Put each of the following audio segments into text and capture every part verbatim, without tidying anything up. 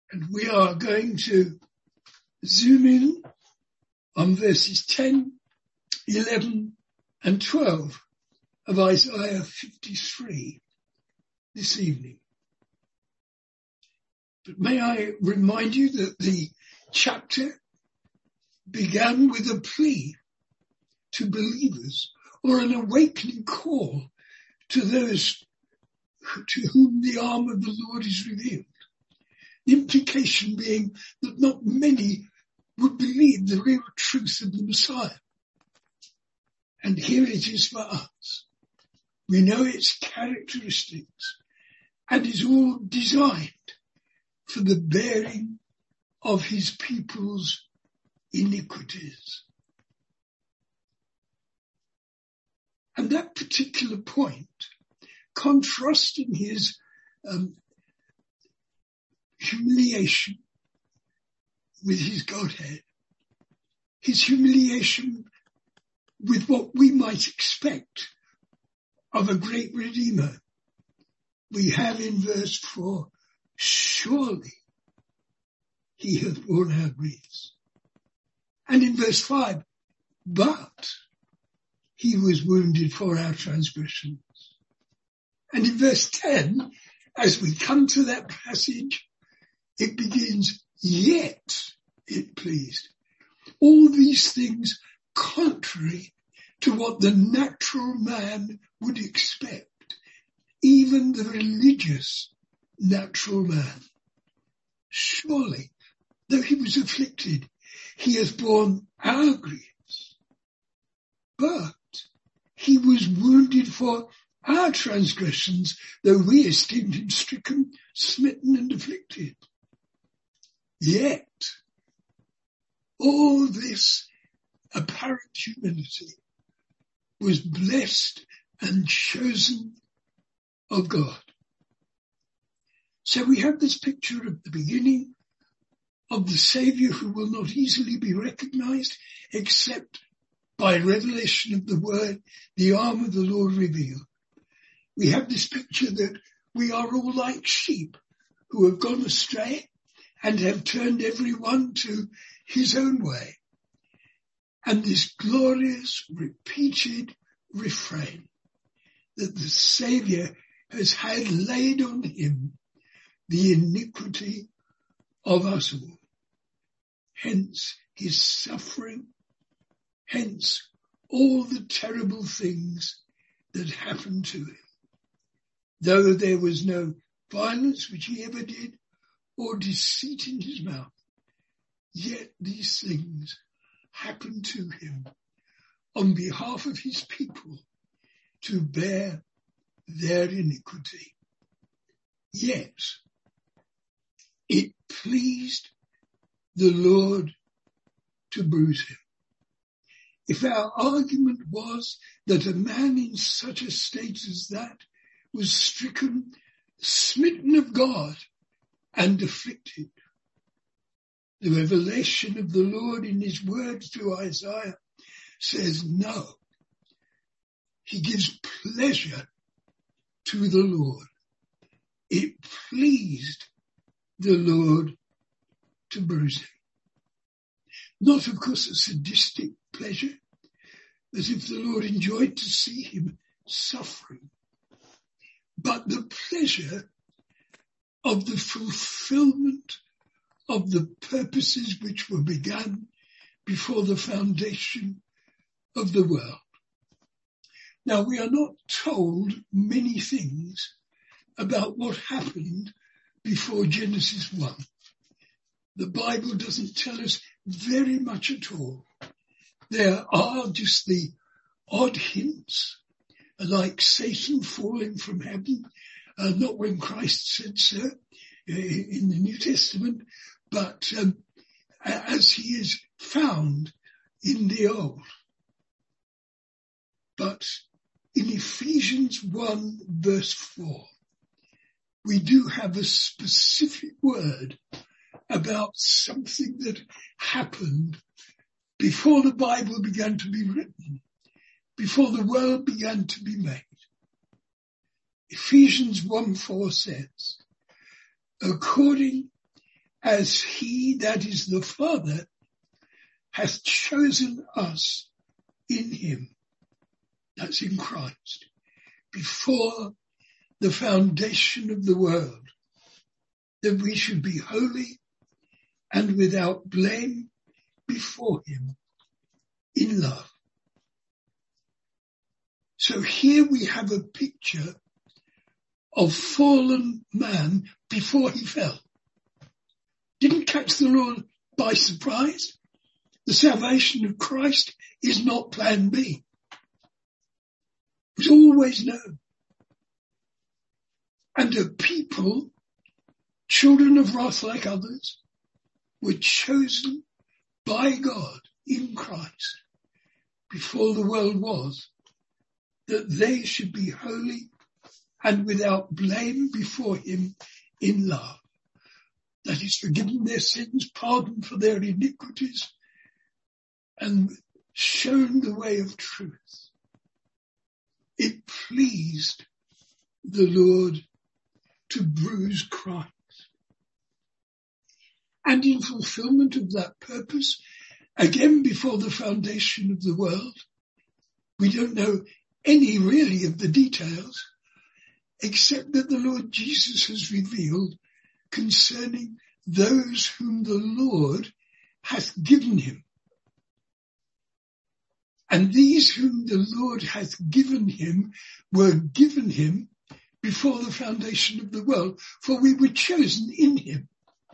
And we are going to zoom in on verses ten, eleven and twelve of Isaiah fifty-three this evening. But may I remind you that the chapter began with a plea to believers, or an awakening call to those to whom the arm of the Lord is revealed. The implication being that not many would believe the real truth of the Messiah. And here it is for us. We know its characteristics and is all designed for the bearing of his people's iniquities. And that particular point, contrasting his um, humiliation with his Godhead, his humiliation with what we might expect of a great Redeemer, we have in verse four, surely he hath borne our griefs. And in verse five, but he was wounded for our transgressions. And in verse ten, as we come to that passage, it begins, yet it pleased. All these things contrary to what the natural man would expect, even the religious natural man. Surely, though he was afflicted, he has borne our griefs, but he was wounded for our transgressions, though we esteemed him stricken, smitten and afflicted. Yet, all this apparent humility was blessed and chosen of God. So we have this picture at the beginning of the Saviour who will not easily be recognized except by revelation of the word, the arm of the Lord revealed. We have this picture that we are all like sheep who have gone astray and have turned everyone to his own way. And this glorious repeated refrain that the Saviour has had laid on him the iniquity of us all. Hence his suffering, hence all the terrible things that happened to him. Though there was no violence which he ever did, or deceit in his mouth, yet these things happened to him on behalf of his people to bear their iniquity. Yet it pleased the Lord to bruise him. If our argument was that a man in such a state as that was stricken, smitten of God, and afflicted, the revelation of the Lord in his words to Isaiah says no. He gives pleasure to the Lord. It pleased the Lord to bruise him. Not, of course, a sadistic pleasure, as if the Lord enjoyed to see him suffering, but the pleasure of the fulfillment of the purposes which were begun before the foundation of the world. Now, we are not told many things about what happened before Genesis one. The Bible doesn't tell us very much at all. There are just the odd hints, like Satan falling from heaven, uh, not when Christ said so uh, in the New Testament, but um, as he is found in the Old. But in Ephesians one verse four, we do have a specific word about something that happened before the Bible began to be written, before the world began to be made. Ephesians one four says, according as he, that is the Father, hath chosen us in him, that's in Christ, before the foundation of the world, that we should be holy and without blame before him in love. So here we have a picture of fallen man before he fell. Didn't catch the Lord by surprise. The salvation of Christ is not plan B. It was always known. And a people, children of wrath like others, were chosen by God in Christ before the world was, that they should be holy and without blame before him in love. That is, forgiven their sins, pardoned for their iniquities, and shown the way of truth. It pleased the Lord to bruise Christ. And in fulfillment of that purpose, again before the foundation of the world, we don't know any really of the details, except that the Lord Jesus has revealed concerning those whom the Lord hath given him. And these whom the Lord hath given him were given him before the foundation of the world, for we were chosen in him.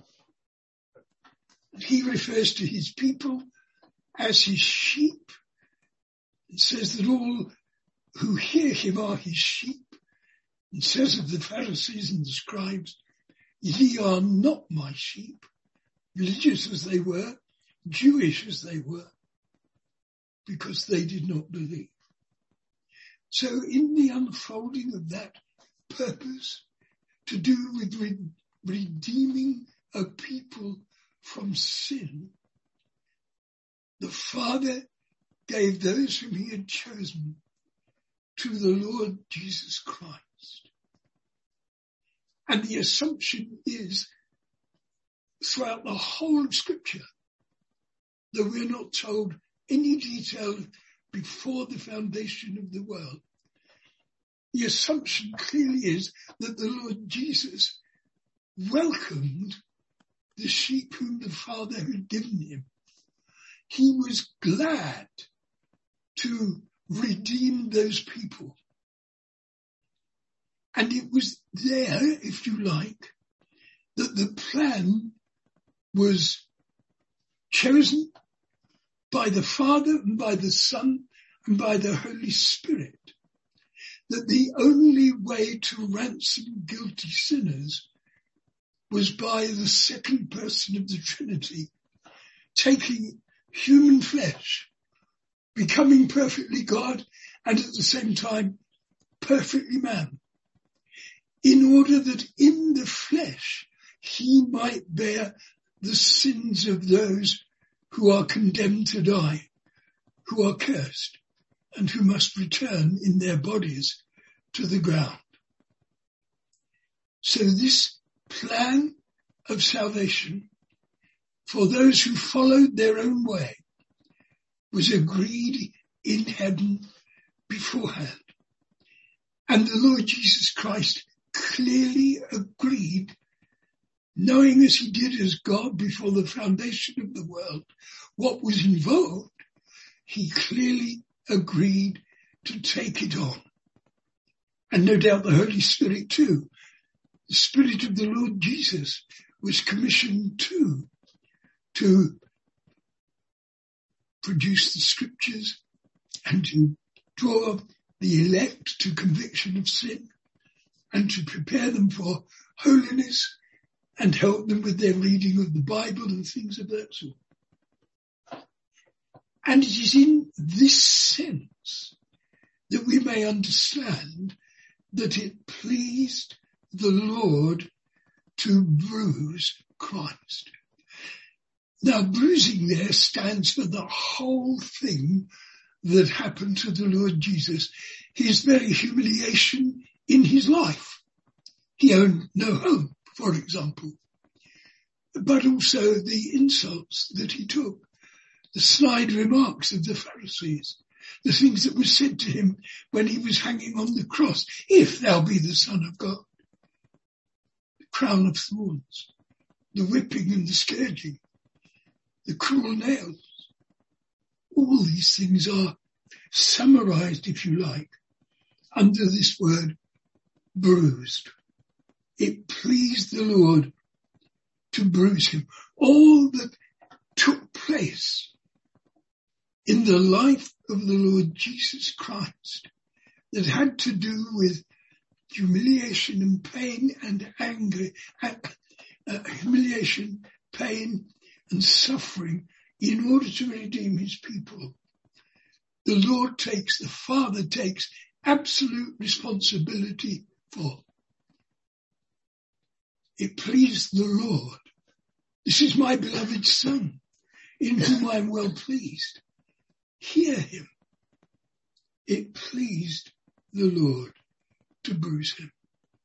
He refers to his people as his sheep. It says that all who hear him are his sheep. It says of the Pharisees and the scribes, ye are not my sheep, religious as they were, Jewish as they were, because they did not believe. So in the unfolding of that purpose to do with re- redeeming a people from sin, the Father gave those whom he had chosen to the Lord Jesus Christ. And the assumption is throughout the whole of Scripture that we're not told any detail before the foundation of the world. The assumption clearly is that the Lord Jesus welcomed the sheep whom the Father had given him. He was glad to redeem those people. And it was there, if you like, that the plan was chosen by the Father and by the Son and by the Holy Spirit, that the only way to ransom guilty sinners was by the second person of the Trinity, taking human flesh, becoming perfectly God and at the same time perfectly man, in order that in the flesh he might bear the sins of those who are condemned to die, who are cursed, and who must return in their bodies to the ground. So this plan of salvation for those who followed their own way was agreed in heaven beforehand. And the Lord Jesus Christ clearly agreed, knowing as he did as God before the foundation of the world what was involved, he clearly agreed to take it on. And no doubt the Holy Spirit too. The Spirit of the Lord Jesus was commissioned too to produce the scriptures and to draw the elect to conviction of sin and to prepare them for holiness and help them with their reading of the Bible and things of that sort. And it is in this sense that we may understand that it pleased the Lord to bruise Christ. Now, bruising there stands for the whole thing that happened to the Lord Jesus, his very humiliation in his life. He owned no home, for example. but also the insults that he took, the snide remarks of the Pharisees, the things that were said to him when he was hanging on the cross. If thou be the Son of God, the crown of thorns, the whipping and the scourging, the cruel nails. All these things are summarized, if you like, under this word bruised. It pleased the Lord to bruise him. All that took place in the life of the Lord Jesus Christ that had to do with humiliation and pain and anger, uh, uh, humiliation, pain and suffering in order to redeem his people. The Lord takes, the Father takes absolute responsibility for. It pleased the Lord. This is my beloved Son, in whom I am well pleased. Hear him. It pleased the Lord to bruise him.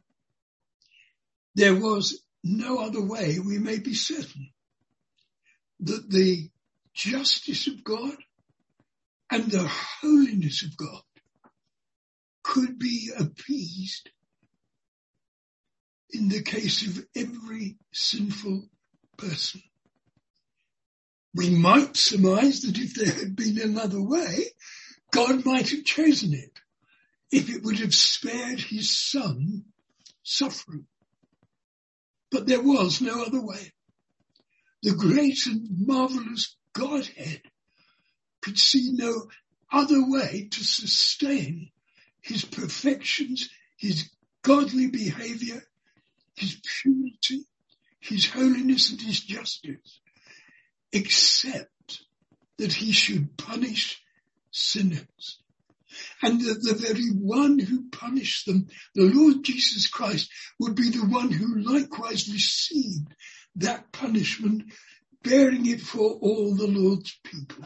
There was no other way, we may be certain, that the justice of God and the holiness of God could be appeased in the case of every sinful person. We might surmise that if there had been another way, God might have chosen it, if it would have spared his Son suffering. But there was no other way. The great and marvelous Godhead could see no other way to sustain his perfections, his godly behavior, his purity, his holiness and his justice, except that he should punish sinners. And that the very one who punished them, the Lord Jesus Christ, would be the one who likewise received that punishment, bearing it for all the Lord's people.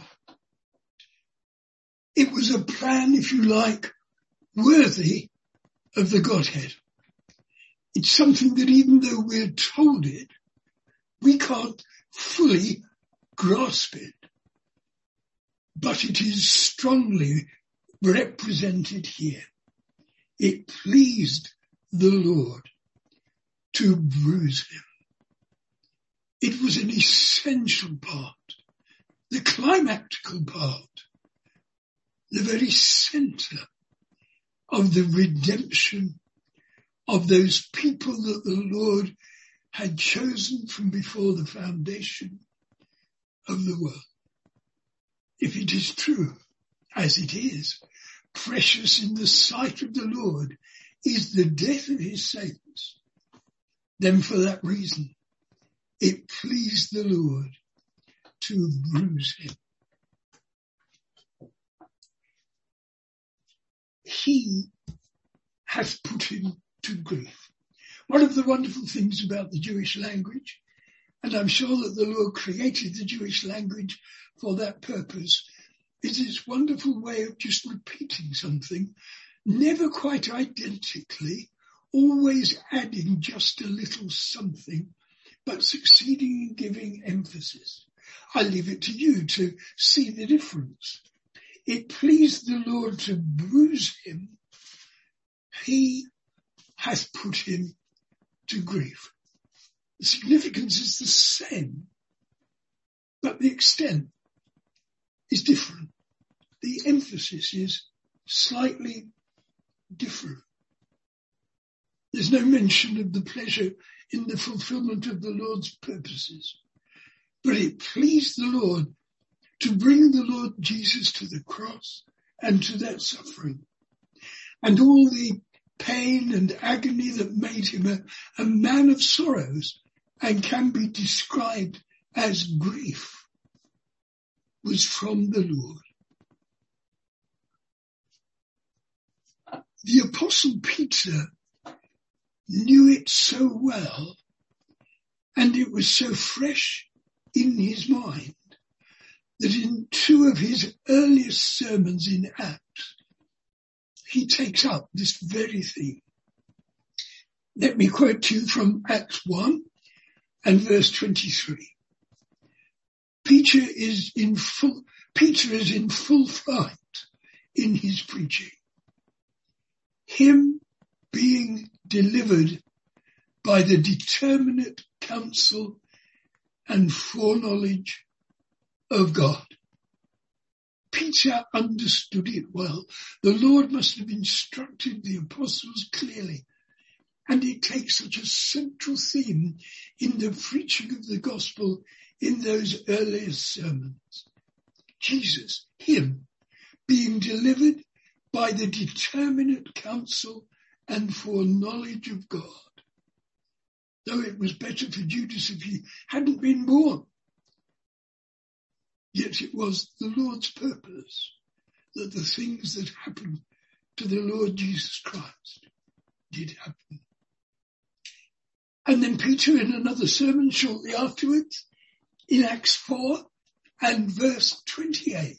It was a plan, if you like, worthy of the Godhead. It's something that even though we're told it, we can't fully grasp it. But it is strongly represented here. It pleased the Lord to bruise him. It was an essential part, the climactical part, the very center of the redemption of those people that the Lord had chosen from before the foundation of the world. If it is true, as it is, precious in the sight of the Lord is the death of his saints, then for that reason it pleased the Lord to bruise him. He has put him to grief. One of the wonderful things about the Jewish language, and I'm sure that the Lord created the Jewish language for that purpose, is this wonderful way of just repeating something, never quite identically, always adding just a little something, but succeeding in giving emphasis. I leave it to you to see the difference. It pleased the Lord to bruise him. He has put him to grief. The significance is the same, but the extent is different. The emphasis is slightly different. There's no mention of the pleasure in the fulfillment of the Lord's purposes, but it pleased the Lord to bring the Lord Jesus to the cross and to that suffering, and all the pain and agony that made him a, a man of sorrows and can be described as grief was from the Lord. The Apostle Peter knew it so well, and it was so fresh in his mind, that in two of his earliest sermons in Acts, he takes up this very theme. Let me quote to you from Acts one, and verse twenty-three. Peter is in full, Peter is in full flight in his preaching. Him being delivered by the determinate counsel and foreknowledge of God. Peter understood it well. The Lord must have instructed the apostles clearly. And it takes such a central theme in the preaching of the gospel in those earliest sermons. Jesus, him, being delivered by the determinate counsel and foreknowledge of God. Though it was better for Judas if he hadn't been born. Yet it was the Lord's purpose that the things that happened to the Lord Jesus Christ did happen. And then Peter, in another sermon shortly afterwards, in Acts four and verse twenty-eight,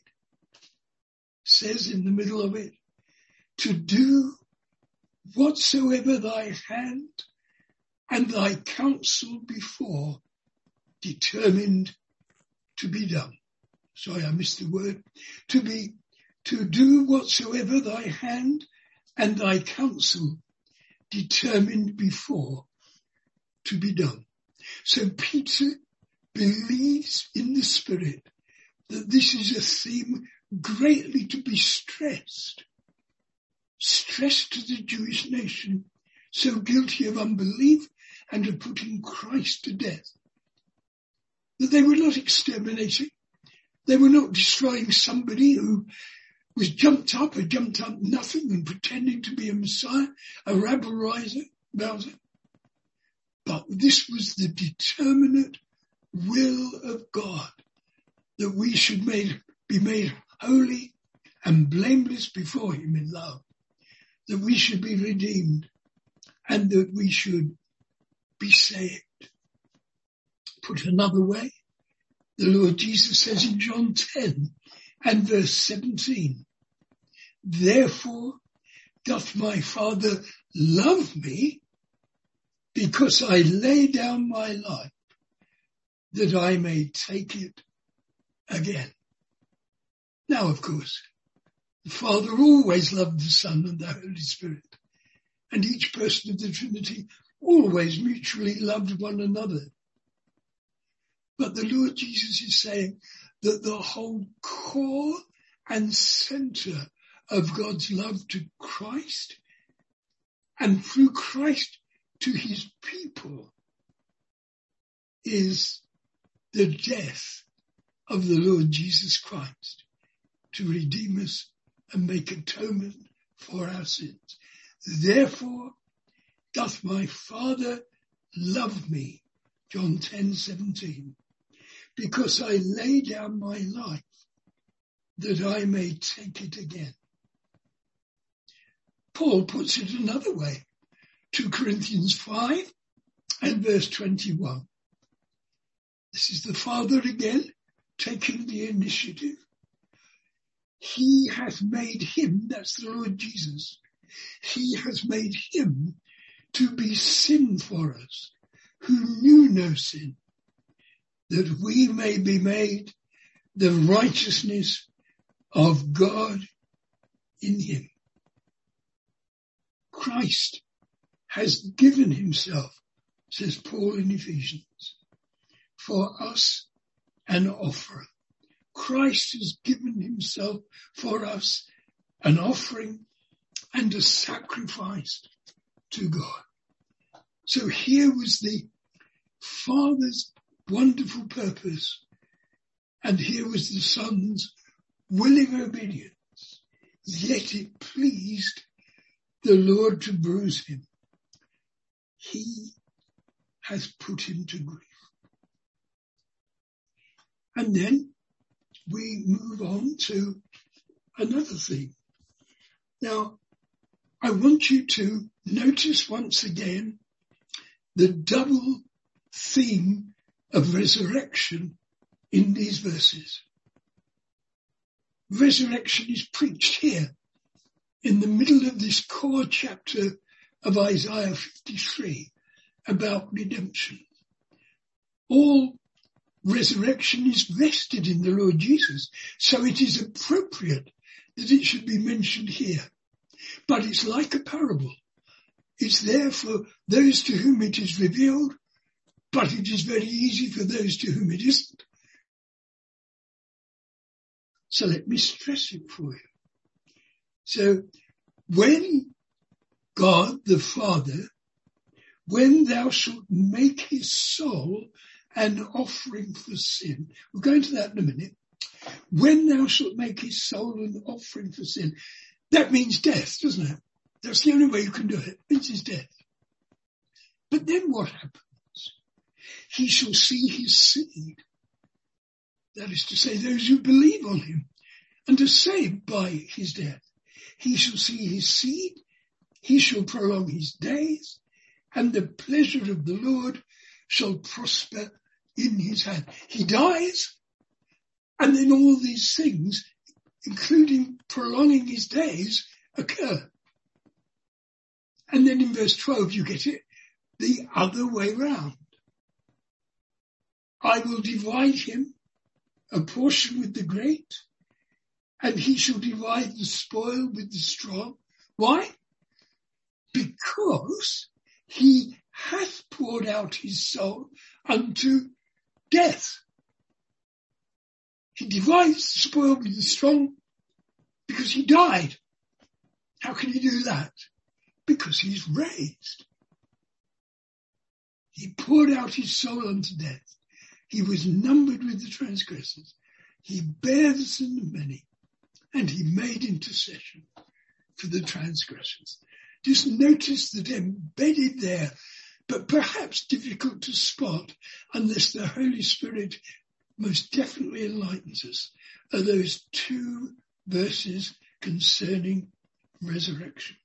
says in the middle of it, to do whatsoever thy hand and thy counsel before determined to be done. Sorry, I missed the word. To be, to do whatsoever thy hand and thy counsel determined before to be done. So Peter believes in the Spirit that this is a theme greatly to be stressed. Stressed to the Jewish nation, so guilty of unbelief and of putting Christ to death. That they were not exterminating. They were not destroying somebody who was jumped up or jumped up nothing and pretending to be a Messiah, a rabble-rouser, rouser. But this was the determinate will of God, that we should made, be made holy and blameless before him in love, that we should be redeemed, and that we should be saved. Put another way, the Lord Jesus says in John ten and verse seventeen, therefore doth my Father love me, because I lay down my life, that I may take it again. Now, of course, the Father always loved the Son and the Holy Spirit, and each person of the Trinity always mutually loved one another. But the Lord Jesus is saying that the whole core and center of God's love to Christ, and through Christ to his people, is the death of the Lord Jesus Christ to redeem us and make atonement for our sins. Therefore doth my Father love me, John ten seventeen, because I lay down my life that I may take it again. Paul puts it another way, two Corinthians five and verse twenty-one. This is the Father again taking the initiative. He hath made him, that's the Lord Jesus, he has made him to be sin for us, who knew no sin, that we may be made the righteousness of God in him. Christ has given himself, says Paul in Ephesians, for us an offering. Christ has given himself for us an offering and a sacrifice to God. So here was the Father's wonderful purpose, and here was the Son's willing obedience. Yet it pleased the Lord to bruise him. He has put him to grief. And then we move on to another theme. Now, I want you to notice once again the double theme of resurrection in these verses. Resurrection is preached here in the middle of this core chapter of Isaiah fifty-three about redemption. all resurrection is vested in the Lord Jesus. So it is appropriate that it should be mentioned here. But it's like a parable. It's there for those to whom it is revealed, but it is very easy for those to whom it isn't. So let me stress it for you. So when God the Father, when thou shalt make his soul an offering for sin, we'll go into that in a minute. When thou shalt make his soul an offering for sin, that means death, doesn't it? That's the only way you can do it. It means his death. But then what happens? He shall see his seed. That is to say, those who believe on him and are saved by his death. He shall see his seed. He shall prolong his days, and the pleasure of the Lord shall prosper in his hand. He dies, and then all these things, including prolonging his days, occur. And then in verse twelve, you get it the other way round. I will divide him a portion with the great, and he shall divide the spoil with the strong. Why? Because he hath poured out his soul unto death. He divides the spoil with the strong because he died. How can he do that? Because he's raised. He poured out his soul unto death. He was numbered with the transgressors. He bare the sin of many, and he made intercession for the transgressors. Just notice that embedded there, but perhaps difficult to spot unless the Holy Spirit most definitely enlightens us, are those two verses concerning resurrection.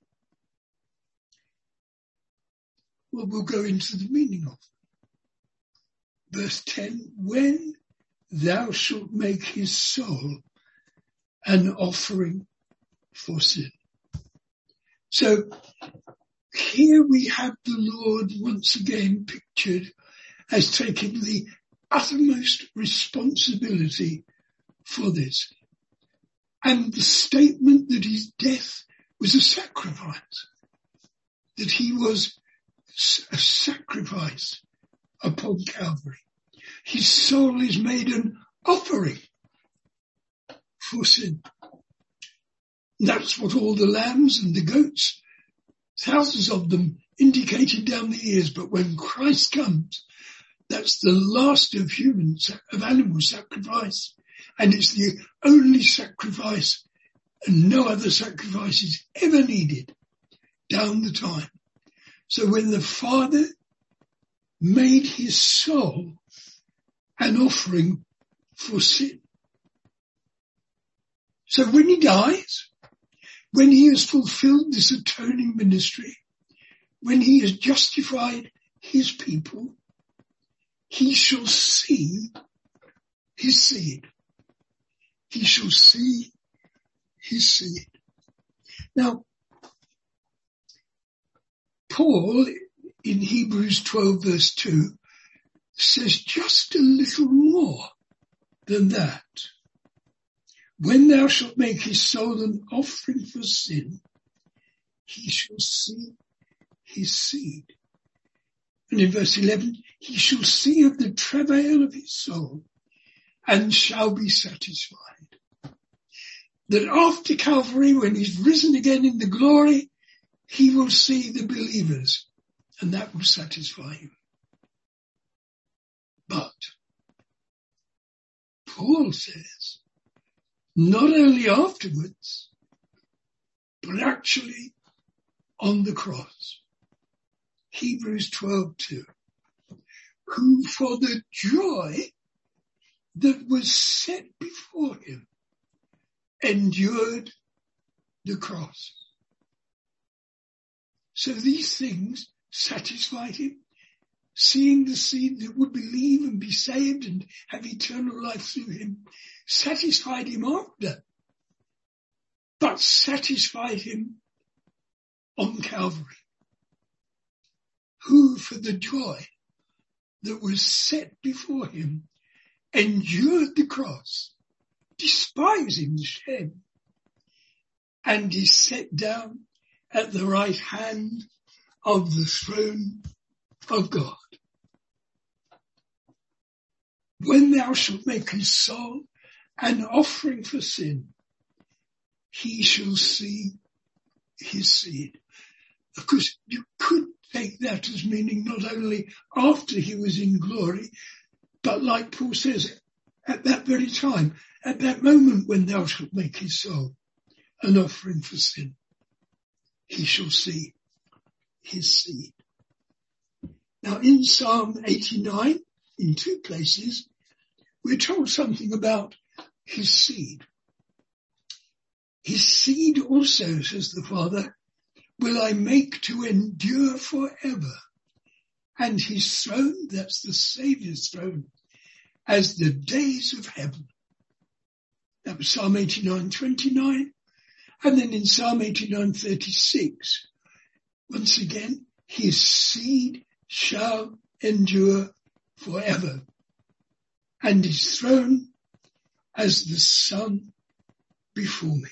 Well, we'll go into the meaning of them. Verse ten, when thou shalt make his soul an offering for sin. So here we have the Lord once again pictured as taking the uttermost responsibility for this. And the statement that his death was a sacrifice, that he was a sacrifice upon Calvary. His soul is made an offering for sin. That's what all the lambs and the goats, thousands of them, indicated down the years. But when Christ comes, that's the last of human, of animal sacrifice. And it's the only sacrifice, and no other sacrifice is ever needed down the time. So when the Father made his soul an offering for sin. So when he dies, when he has fulfilled this atoning ministry, when he has justified his people, he shall see his seed. He shall see his seed. Now, Paul in Hebrews twelve verse two says just a little more than that. When thou shalt make his soul an offering for sin, he shall see his seed. And in verse eleven, he shall see of the travail of his soul and shall be satisfied. That after Calvary, when he's risen again in the glory, he will see the believers, and that will satisfy him. But Paul says, not only afterwards, but actually on the cross. Hebrews twelve two. Who for the joy that was set before him endured the cross. So these things satisfied him. Seeing the seed that would believe and be saved and have eternal life through him satisfied him after, but satisfied him on Calvary. Who for the joy that was set before him endured the cross, despising the shame, and is set down at the right hand of the throne of God. When thou shalt make his soul an offering for sin, he shall see his seed. Of course, you could take that as meaning not only after he was in glory, but like Paul says, at that very time, at that moment when thou shalt make his soul an offering for sin, he shall see his seed. Now in Psalm eighty-nine, in two places, we're told something about his seed. His seed also, says the Father, will I make to endure forever, and his throne, that's the Saviour's throne, as the days of heaven. That was Psalm eighty-nine twenty-nine. And then in Psalm eighty-nine thirty-six, once again, his seed shall endure forever, and his throne as the sun before me.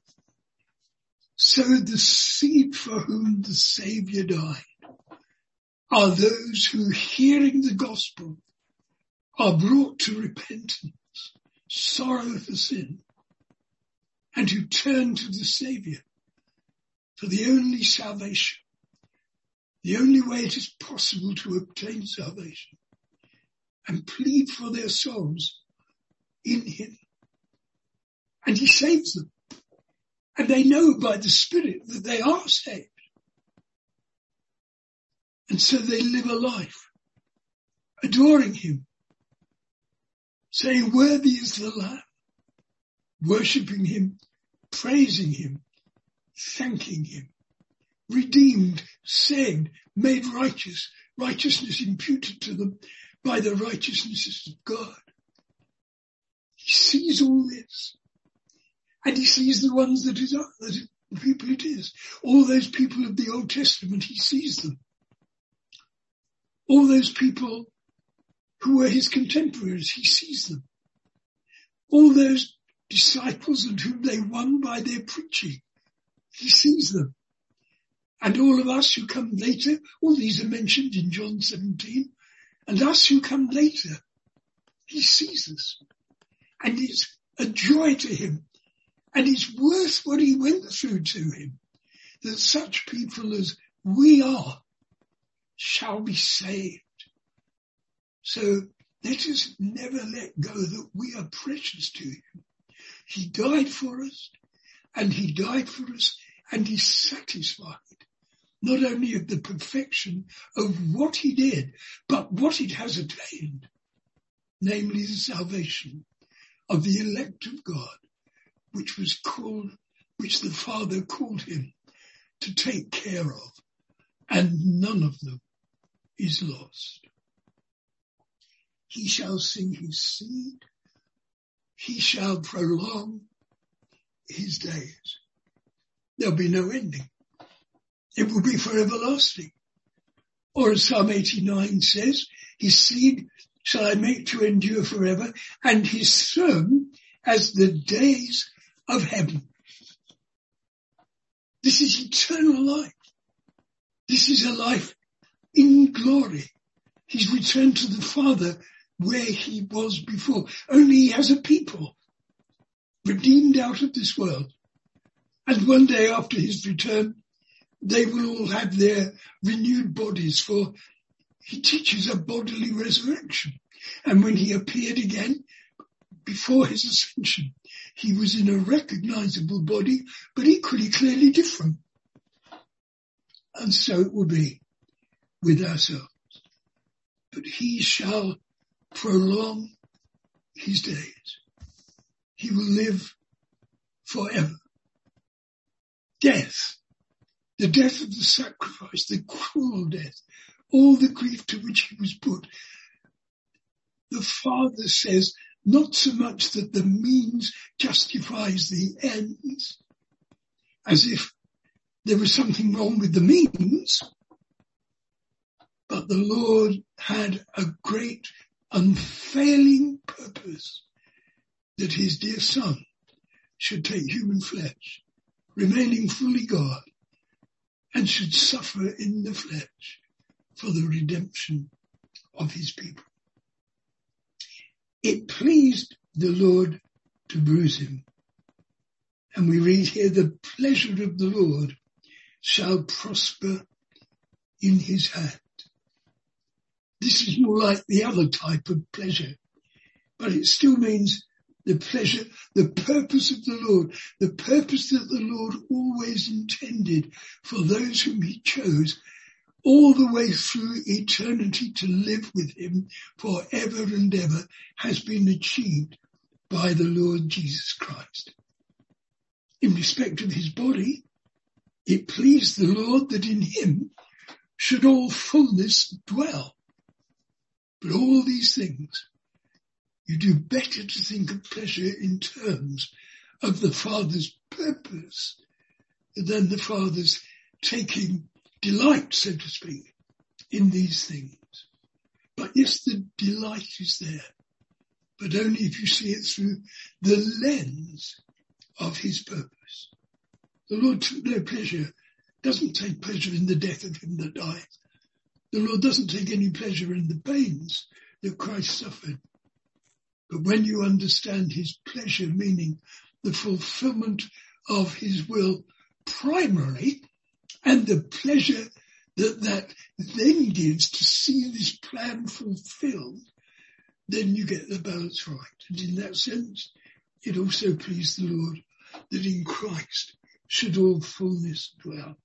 So the seed for whom the Saviour died are those who, hearing the gospel, are brought to repentance, sorrow for sin, and who turn to the Saviour for the only salvation, the only way it is possible to obtain salvation, and plead for their souls in him. And he saves them. And they know by the Spirit that they are saved. And so they live a life adoring him, saying, worthy is the Lamb, worshipping him, praising him, thanking him, redeemed, saved, made righteous, righteousness imputed to them by the righteousness of God. He sees all this. And he sees the ones that is, that the people it is. All those people of the Old Testament, he sees them. All those people who were his contemporaries, he sees them. All those disciples and whom they won by their preaching, he sees them. And all of us who come later, all these are mentioned in John seventeen, and us who come later, he sees us. And it's a joy to him. And it's worth what he went through to him, that such people as we are shall be saved. So let us never let go that we are precious to him. He died for us, and he died for us, and he's satisfied, not only of the perfection of what he did, but what it has attained, namely the salvation of the elect of God, which was called, which the Father called him to take care of, and none of them is lost. He shall sing his seed, he shall prolong his days. There'll be no ending. It will be for everlasting. Or as Psalm eighty-nine says, his seed shall I make to endure forever, and his throne as the days of heaven. This is eternal life. This is a life in glory. He's returned to the Father where he was before. Only he has a people redeemed out of this world. And one day after his return, they will all have their renewed bodies, for he teaches a bodily resurrection. And when he appeared again, before his ascension, he was in a recognizable body, but equally clearly different. And so it will be with ourselves. But he shall prolong his days. He will live forever. Death, the death of the sacrifice, the cruel death, all the grief to which he was put. The Father says, not so much that the means justifies the ends, as if there was something wrong with the means, But the Lord had a great unfailing purpose, that his dear Son should take human flesh, remaining fully God, and should suffer in the flesh for the redemption of his people. It pleased the Lord to bruise him. And we read here, the pleasure of the Lord shall prosper in his hand. This is more like the other type of pleasure, but it still means the pleasure, the purpose of the Lord, the purpose that the Lord always intended for those whom he chose all the way through eternity to live with him forever and ever, has been achieved by the Lord Jesus Christ. In respect of his body, it pleased the Lord that in him should all fullness dwell. But all these things, you do better to think of pleasure in terms of the Father's purpose than the Father's taking delight, so to speak, in these things. But yes, the delight is there, but only if you see it through the lens of his purpose. The Lord took no pleasure, doesn't take pleasure in the death of him that died. The Lord doesn't take any pleasure in the pains that Christ suffered. But when you understand his pleasure, meaning the fulfillment of his will primarily, and the pleasure that that then gives to see this plan fulfilled, then you get the balance right. And in that sense, it also pleased the Lord that in Christ should all fullness dwell.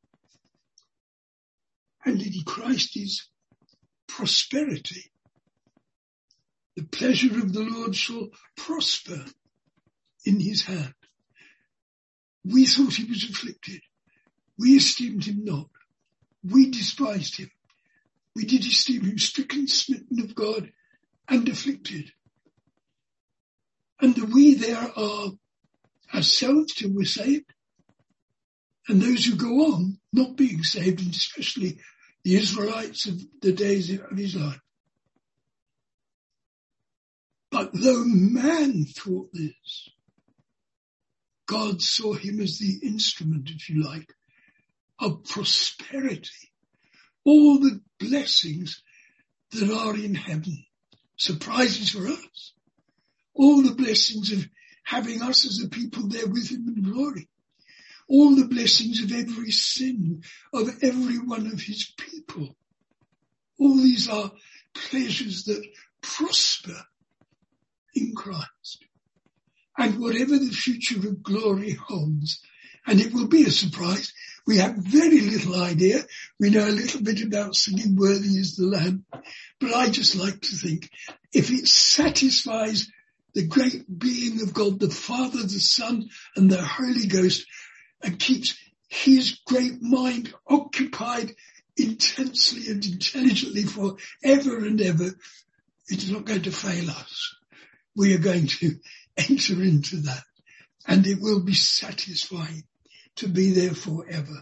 And in Christ is prosperity. The pleasure of the Lord shall prosper in his hand. We thought he was afflicted. We esteemed him not. We despised him. We did esteem him stricken, smitten of God, and afflicted. And the we there are ourselves till we're saved, and those who go on not being saved, and especially the Israelites of the days of his life. But though man thought this, God saw him as the instrument, if you like, of prosperity. All the blessings that are in heaven, surprises for us. All the blessings of having us as a people there with him in glory. All the blessings of every sin of every one of his people. All these are pleasures that prosper in Christ. And whatever the future of glory holds, and it will be a surprise, we have very little idea. We know a little bit about singing Worthy is the Lamb, but I just like to think if it satisfies the great being of God, the Father, the Son, and the Holy Ghost, and keeps his great mind occupied intensely and intelligently for ever and ever, it's not going to fail us. We are going to enter into that, and it will be satisfying to be there forever.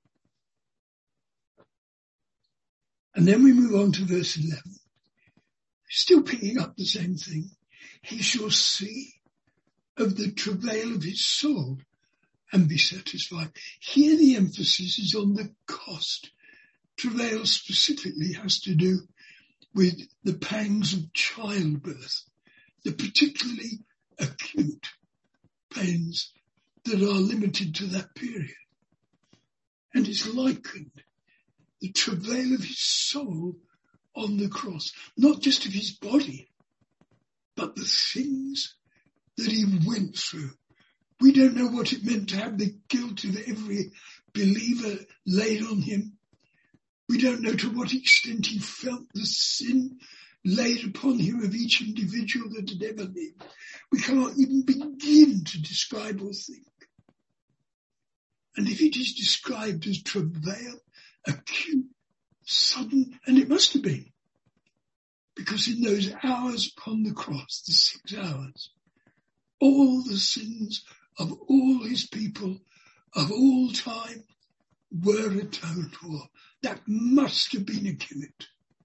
And then we move on to verse eleven. Still picking up the same thing. He shall see of the travail of his soul and be satisfied. Here the emphasis is on the cost. Travail specifically has to do with the pangs of childbirth, the particularly acute pains that are limited to that period. And it's likened, the travail of his soul on the cross, not just of his body, but the things that he went through. We don't know what it meant to have the guilt of every believer laid on him. We don't know to what extent he felt the sin laid upon him of each individual that had ever lived. We cannot even begin to describe or think. And if it is described as travail, acute, sudden, and it must have been, because in those hours upon the cross, the six hours, all the sins of all his people of all time were atoned for. That must have been acute.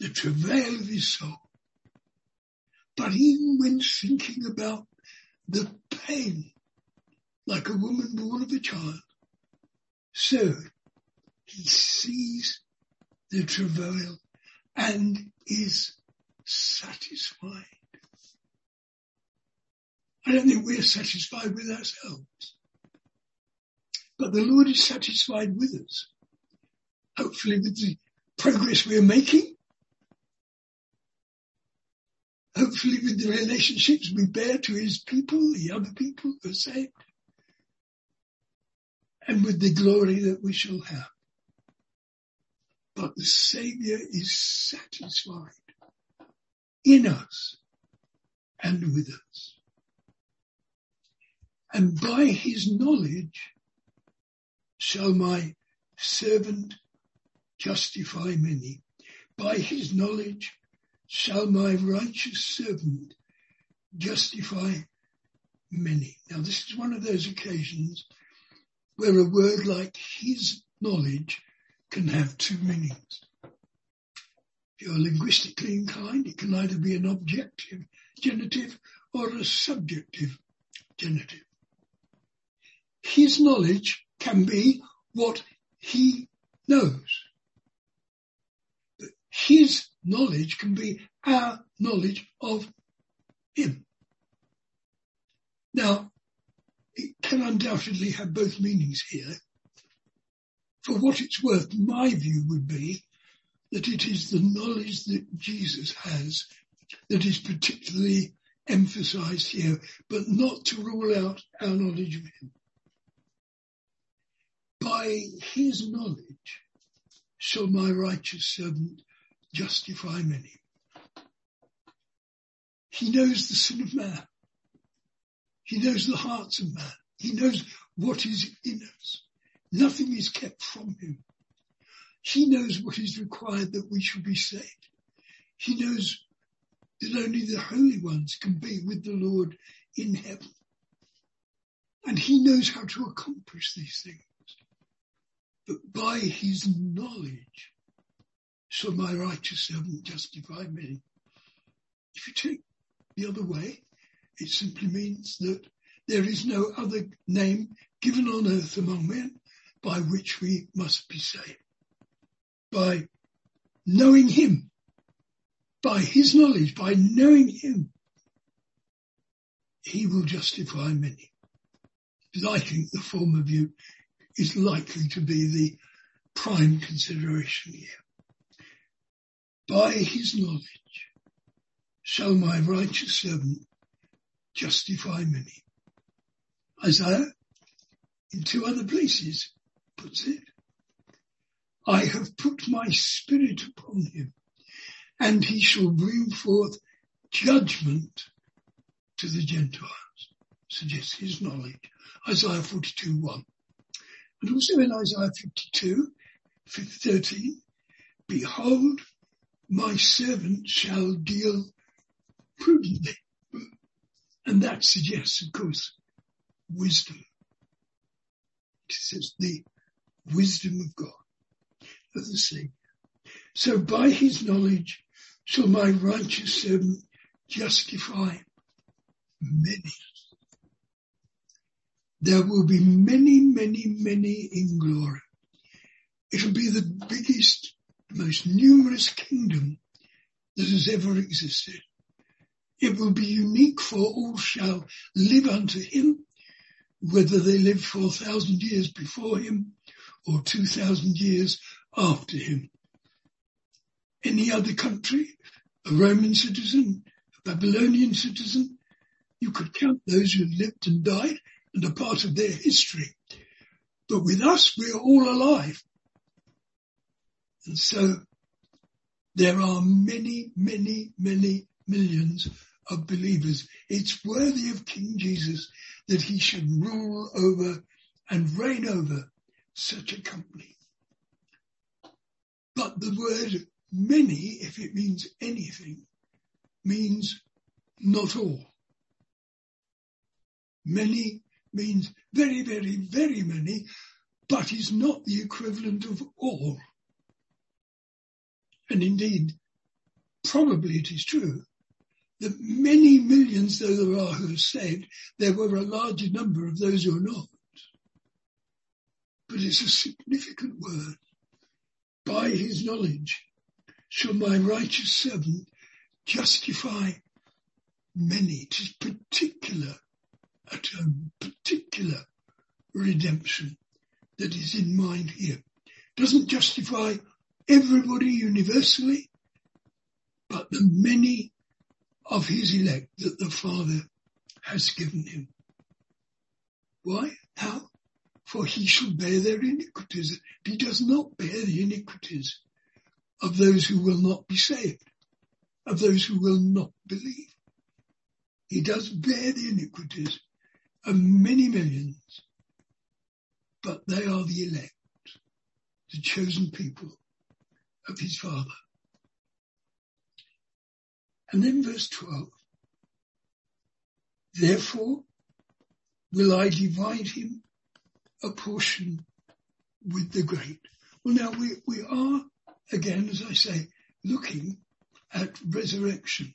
the travail of his soul. But even when thinking about the pain, like a woman born of a child, so he sees the travail and is satisfied. I don't think we're satisfied with ourselves, but the Lord is satisfied with us. Hopefully with the progress we're making, hopefully with the relationships we bear to his people, the other people who are saved, and with the glory that we shall have. But the Saviour is satisfied in us and with us. And by his knowledge shall my servant justify many. By his knowledge shall my righteous servant justify many. Now this is one of those occasions where a word like his knowledge can have two meanings. If you're linguistically inclined, it can either be an objective genitive or a subjective genitive. His knowledge can be what he knows. But his knowledge can be our knowledge of him. Now, it can undoubtedly have both meanings here. For what it's worth, my view would be that it is the knowledge that Jesus has that is particularly emphasized here, but not to rule out our knowledge of him. By his knowledge shall my righteous servant justify many. He knows the sin of man. He knows the hearts of man. He knows what is in us. Nothing is kept from him. He knows what is required that we should be saved. He knows that only the holy ones can be with the Lord in heaven. And he knows how to accomplish these things. But by his knowledge shall my righteous servant justify many. If you take the other way, it simply means that there is no other name given on earth among men by which we must be saved. By knowing him, by his knowledge, by knowing him, he will justify many. Because I think the former view is likely to be the prime consideration here. By his knowledge shall my righteous servant justify many. Isaiah, in two other places, puts it, I have put my spirit upon him, and he shall bring forth judgment to the Gentiles. Suggests his knowledge. Isaiah forty-two one. And also in Isaiah fifty-two, thirteen, behold, my servant shall deal prudently. And that suggests, of course, wisdom. It says the wisdom of God, of the Saviour. So by his knowledge shall my righteous servant justify many. There will be many, many, many in glory. It will be the biggest, most numerous kingdom that has ever existed. It will be unique, for all shall live unto him, whether they live four thousand years before him or two thousand years after him. Any other country, a Roman citizen, a Babylonian citizen, you could count those who lived and died and are part of their history. But with us, we're all alive. And so there are many, many, many millions of believers. It's worthy of King Jesus that he should rule over and reign over such a company. But the word many, if it means anything, means not all. Many means very, very, very many, but is not the equivalent of all. And indeed, probably it is true that many millions, though there are who are saved, there were a larger number of those who are not. But it's a significant word. By his knowledge shall my righteous servant justify many. It is particular, a term, particular redemption that is in mind here. Doesn't justify everybody universally, but the many of his elect that the Father has given him. Why? How? For he shall bear their iniquities. He does not bear the iniquities of those who will not be saved, of those who will not believe. He does bear the iniquities of many millions, but they are the elect, the chosen people of his Father. And then verse twelve, therefore will I divide him a portion with the great. Well, now we, we are, again, as I say, looking at resurrection.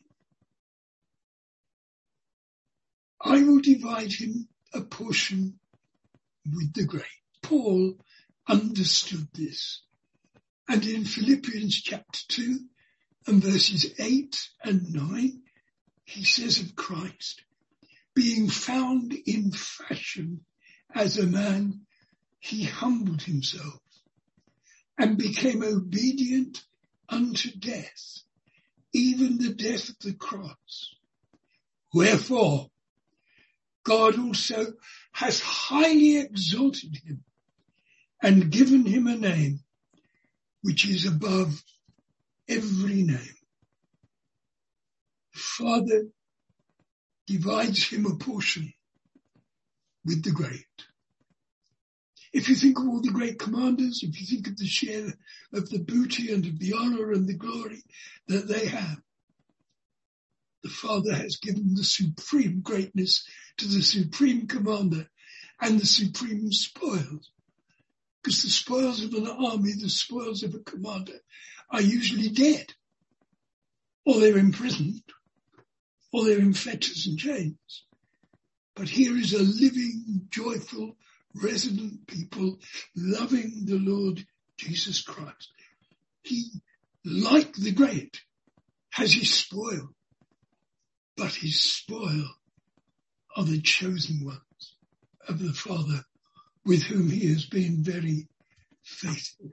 I will divide him a portion with the great. Paul understood this. And in Philippians chapter two and verses eight and nine, he says of Christ, being found in fashion as a man, he humbled himself and became obedient unto death, even the death of the cross. Wherefore, God also has highly exalted him and given him a name which is above every name. The Father divides him a portion with the great. If you think of all the great commanders, if you think of the share of the booty and of the honor and the glory that they have, the Father has given the supreme greatness to the supreme commander and the supreme spoils. Because the spoils of an army, the spoils of a commander, are usually dead, or they're imprisoned, or they're in fetters and chains. But here is a living, joyful, resident people loving the Lord Jesus Christ. He, like the great, has his spoil, but his spoil are the chosen ones of the Father with whom he has been very faithful.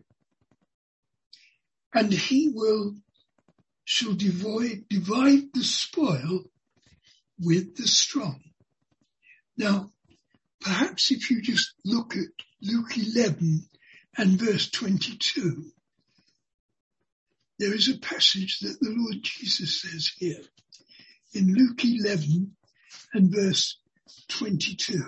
And he will, shall divide, divide the spoil with the strong. Now, perhaps if you just look at Luke eleven and verse twenty-two, there is a passage that the Lord Jesus says here in Luke eleven and verse twenty-two.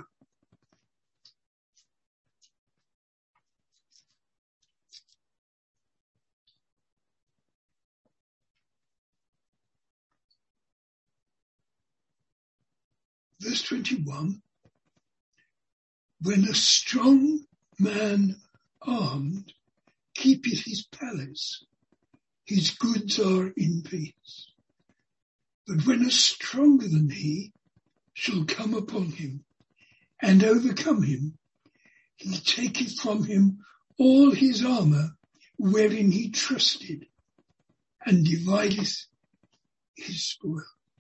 Verse twenty-one, when a strong man armed keepeth his palace, his goods are in peace. But when a stronger than he shall come upon him and overcome him, he taketh from him all his armour wherein he trusted, and divideth his spoils.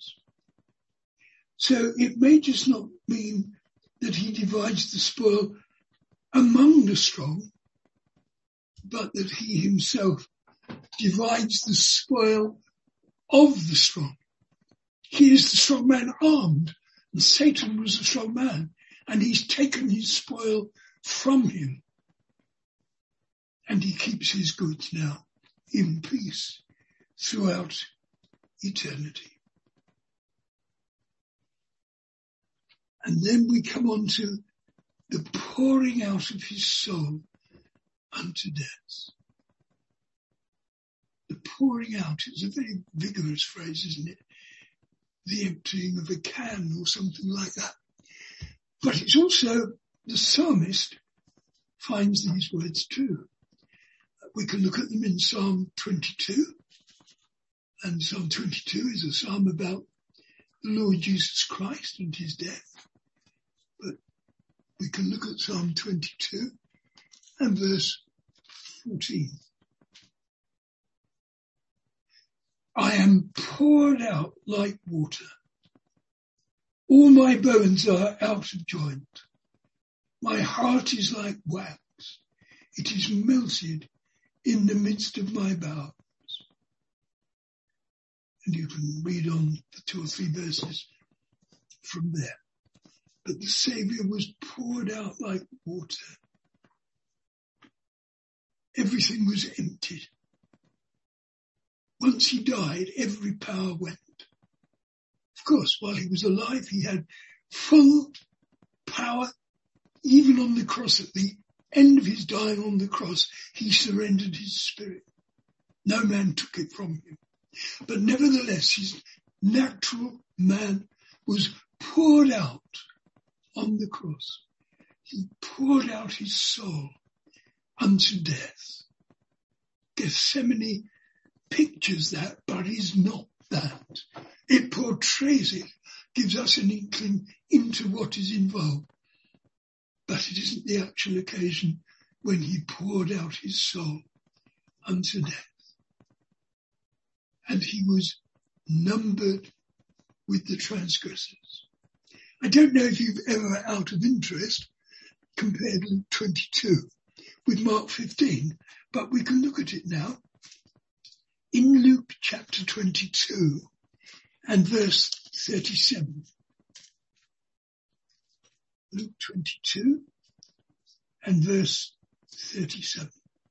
So it may just not mean that he divides the spoil among the strong, but that he himself divides the spoil of the strong. He is the strong man armed, and Satan was a strong man, and he's taken his spoil from him. And he keeps his goods now in peace throughout eternity. And then we come on to the pouring out of his soul unto death. The pouring out is a very vigorous phrase, isn't it? The emptying of a can or something like that. But it's also, the psalmist finds these words too. We can look at them in Psalm twenty-two And Psalm twenty-two is a psalm about the Lord Jesus Christ and his death. But we can look at Psalm twenty-two and verse fourteen. I am poured out like water. All my bones are out of joint. My heart is like wax. It is melted in the midst of my bowels. And you can read on for two or three verses from there. But the Saviour was poured out like water. Everything was emptied. Once he died, every power went. Of course, while he was alive, he had full power. Even on the cross, at the end of his dying on the cross, he surrendered his spirit. No man took it from him. But nevertheless, his natural man was poured out on the cross. He poured out his soul unto death. Gethsemane pictures that, but is not that. It portrays it, gives us an inkling into what is involved. But it isn't the actual occasion when he poured out his soul unto death. And he was numbered with the transgressors. I don't know if you've ever, out of interest, compared Luke twenty-two with Mark fifteen, but we can look at it now. In Luke chapter twenty-two and verse thirty-seven. Luke twenty-two and verse thirty-seven.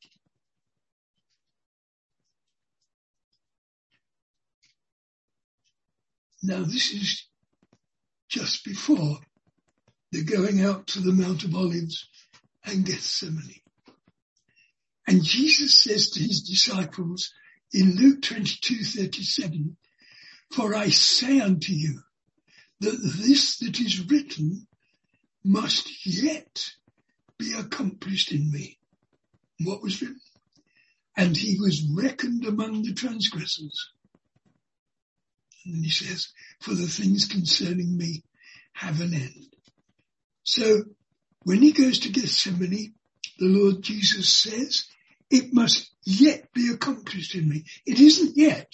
Now this is just before the going out to the Mount of Olives and Gethsemane. And Jesus says to his disciples in Luke twenty-two thirty-seven, for I say unto you that this that is written must yet be accomplished in me. What was written? And he was reckoned among the transgressors. And then he says, for the things concerning me have an end. So when he goes to Gethsemane, the Lord Jesus says, it must yet be accomplished in me. It isn't yet.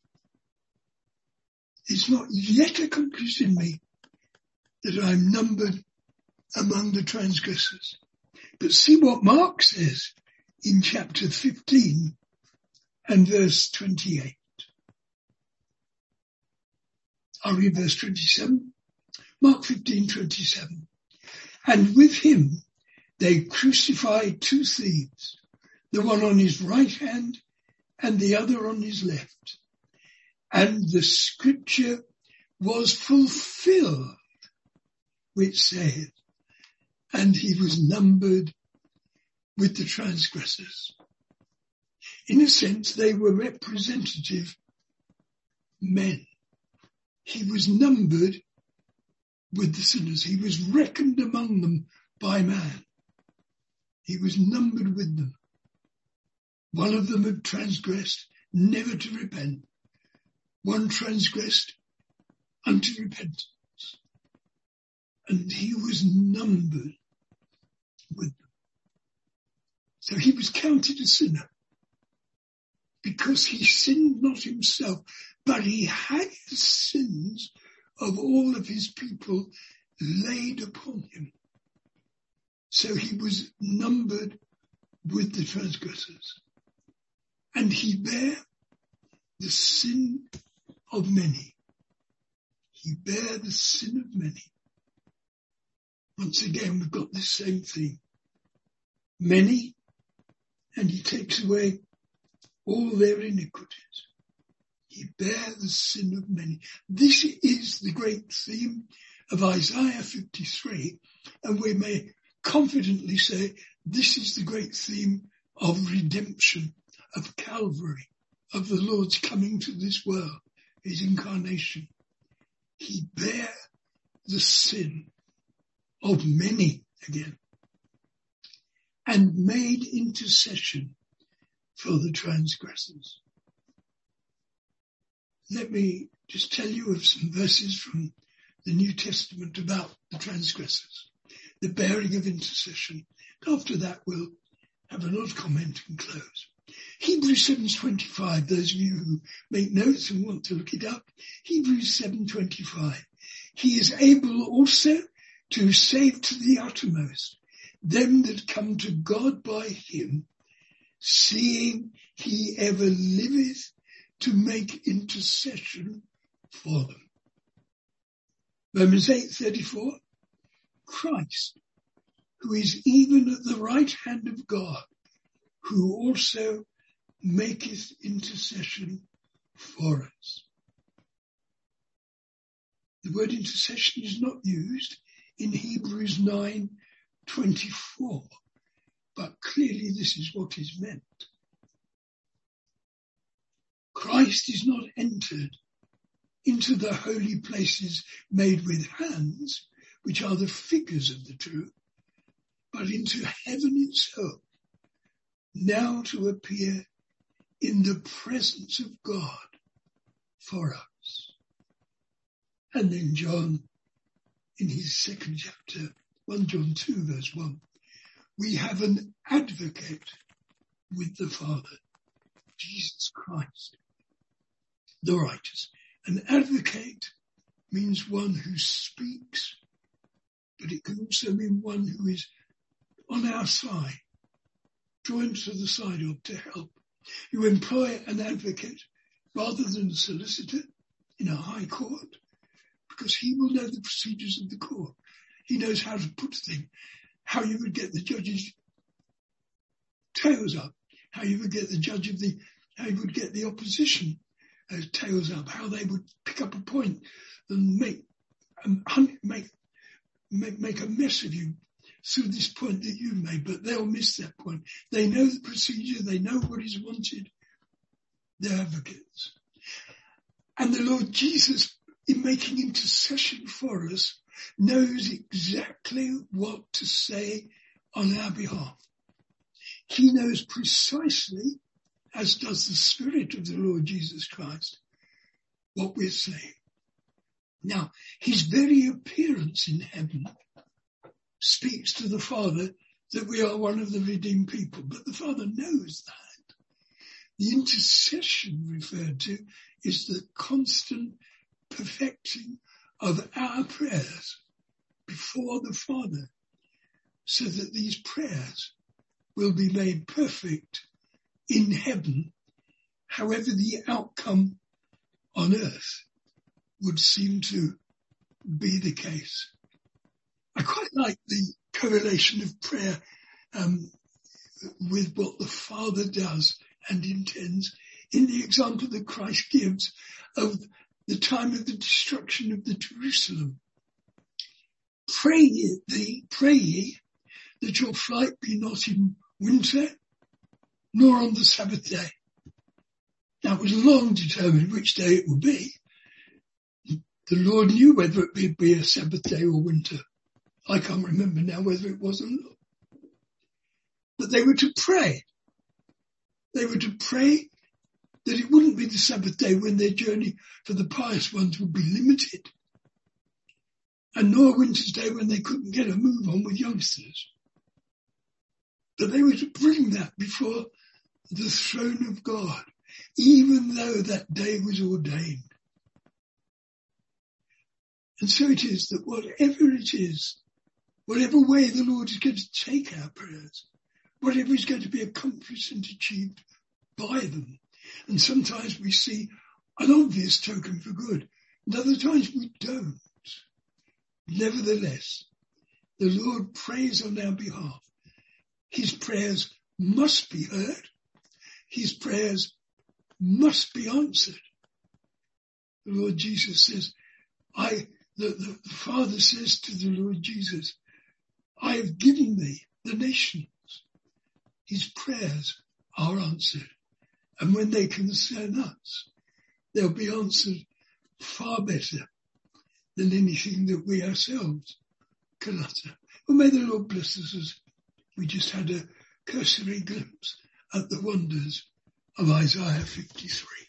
It's not yet accomplished in me that I'm numbered among the transgressors. But see what Mark says in chapter fifteen and verse twenty-eight. I'll read verse twenty-seven. Mark fifteen twenty-seven. And with him they crucified two thieves, the one on his right hand and the other on his left. And the scripture was fulfilled, which said, and he was numbered with the transgressors. In a sense, they were representative men. He was numbered with the sinners. He was reckoned among them by man. He was numbered with them. One of them had transgressed, never to repent. One transgressed unto repentance. And he was numbered with them. So he was counted a sinner because he sinned not himself, but he had the sins of all of his people laid upon him. So he was numbered with the transgressors. And he bare the sin of many. He bare the sin of many. Once again, we've got this same thing. Many, and he takes away all their iniquities. He bare the sin of many. This is the great theme of Isaiah fifty-three, and we may confidently say this is the great theme of redemption, of Calvary, of the Lord's coming to this world, his incarnation. He bare the sin of many again, and made intercession for the transgressors. let me just tell you of some verses from the New Testament about the transgressors, the bearing of intercession. After that, we'll have an odd comment and close. Hebrews seven twenty-five, those of you who make notes and want to look it up, Hebrews seven twenty-five. He is able also to save to the uttermost them that come to God by him, seeing he ever liveth to make intercession for them. Romans eight thirty-four, Christ, who is even at the right hand of God, who also maketh intercession for us. The word intercession is not used in Hebrews nine twenty-four, but clearly this is what is meant. Christ is not entered into the holy places made with hands, which are the figures of the truth, but into heaven itself, now to appear in the presence of God for us. And then John, in his second chapter, First John two verse one, we have an advocate with the Father, Jesus Christ, the righteous. An advocate means one who speaks, but it can also mean one who is on our side, joined to the side of to help. You employ an advocate rather than a solicitor in a high court, because he will know the procedures of the court. He knows how to put things, how you would get the judge's tails up, how you would get the judge of the, how you would get the opposition uh, tails up, how they would pick up a point and make, um, make, make, make a mess of you through this point that you made, but they'll miss that point. They know the procedure, they know what is wanted. They're advocates. And the Lord Jesus, in making intercession for us, knows exactly what to say on our behalf. He knows precisely, as does the Spirit of the Lord Jesus Christ, what we're saying. Now, his very appearance in heaven speaks to the Father that we are one of the redeemed people, but the Father knows that. The intercession referred to is the constant perfecting of our prayers before the Father, so that these prayers will be made perfect in heaven, however the outcome on earth would seem to be the case. I quite like the correlation of prayer um, with what the Father does and intends in the example that Christ gives of the time of the destruction of the Jerusalem. Pray ye, thee, pray ye that your flight be not in winter, nor on the Sabbath day. Now it was long determined which day it would be. The Lord knew whether it would be a Sabbath day or winter. I can't remember now whether it was or not. But they were to pray. They were to pray that it wouldn't be the Sabbath day when their journey for the pious ones would be limited, and nor winter's day when they couldn't get a move on with youngsters. But they were to bring that before the throne of God, even though that day was ordained. And so it is that whatever it is, whatever way the Lord is going to take our prayers, whatever is going to be accomplished and achieved by them. And sometimes we see an obvious token for good, and other times we don't. Nevertheless, the Lord prays on our behalf. His prayers must be heard. His prayers must be answered. The Lord Jesus says, I, the, the, the Father says to the Lord Jesus, I have given thee the nations. His prayers are answered. And when they concern us, they'll be answered far better than anything that we ourselves can utter. Well, may the Lord bless us as we just had a cursory glimpse at the wonders of Isaiah fifty-three.